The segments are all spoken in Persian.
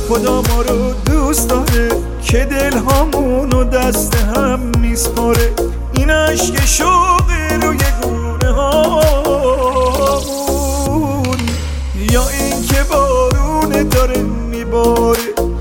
خدا ما رو دوست داره که دل هامونو دست هم میسپاره. این عشق شوقه روی گونه هامون، یا این که بارونه داره میباره.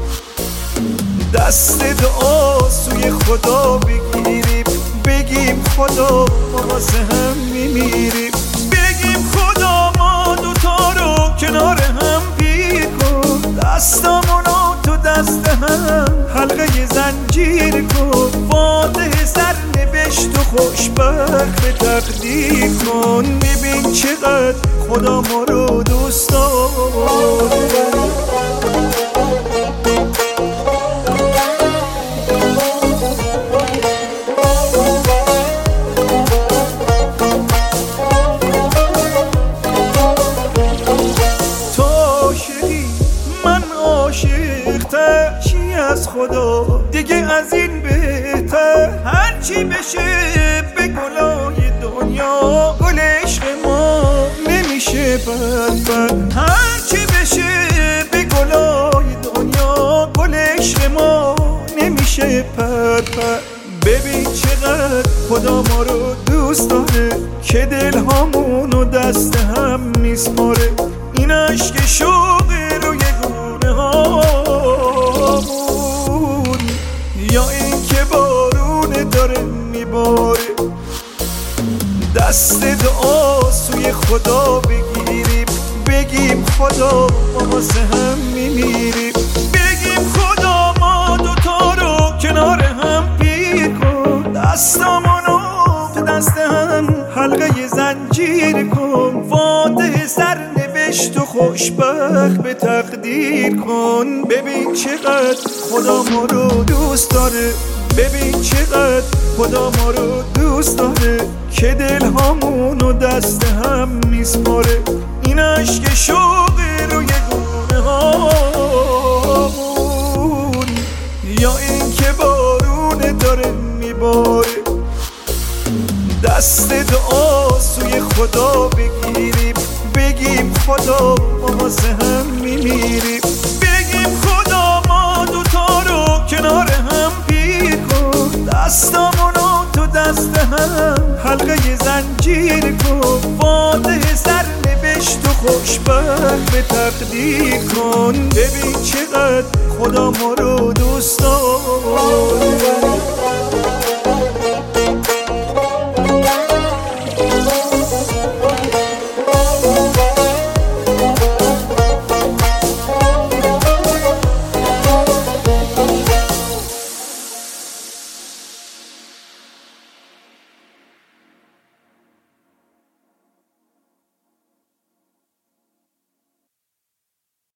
دست دعا سوی خدا بگیریم، بگیم خدا ما واسه هم میمیریم. بگیم خدا ما دوتا رو کنار هم پیر کن، دستامونو تو دست هم حلقه زنجیر کن. فاتح سرنوشت و خوشبخت به تقدیر کن. ببین چقدر خدا ما رو دوست داره. چی از خدا دیگه از این بهتر، هرچی بشه به گلای دنیا گل عشق ما نمیشه بد. هرچی بشه به گلای دنیا گل عشق ما نمیشه پد. ببین چقدر خدا ما رو دوست داره که دل هامونو دست هم میسپاره. این عشق شوقه روی گونه هامون، یا این که بارونه داره میباره. دست دعا سوی خدا بگیریم، بگیم خدا ما واسه هم میمیریم. بگیم خدا ما دوتا رو کنار هم پیر کن، دستامونو تو دست هم حلقه زنجیر کن. فاتح سرنوشت و خوشبخت به تقدیر کن. ببین چقدر خدا ما رو دوست داره، ببین چقدر خدا ما رو دوست داره که دل هامونو دست هم میسپاره. این عشق شوقه روی گونه هامون، یا این که بارونه داره میباره. دست دعا سوی خدا بگیریم، بگیم خدا ما واسه هم میمیریم. بگیم خدا ما دوتا رو کنار هم پیر کن، دستامونو تو دست هم حلقه زنجیر کن. فاتح سرنوشت و خوشبخت به تقدیر کن. ببین چقدر خدا ما رو دوست داره.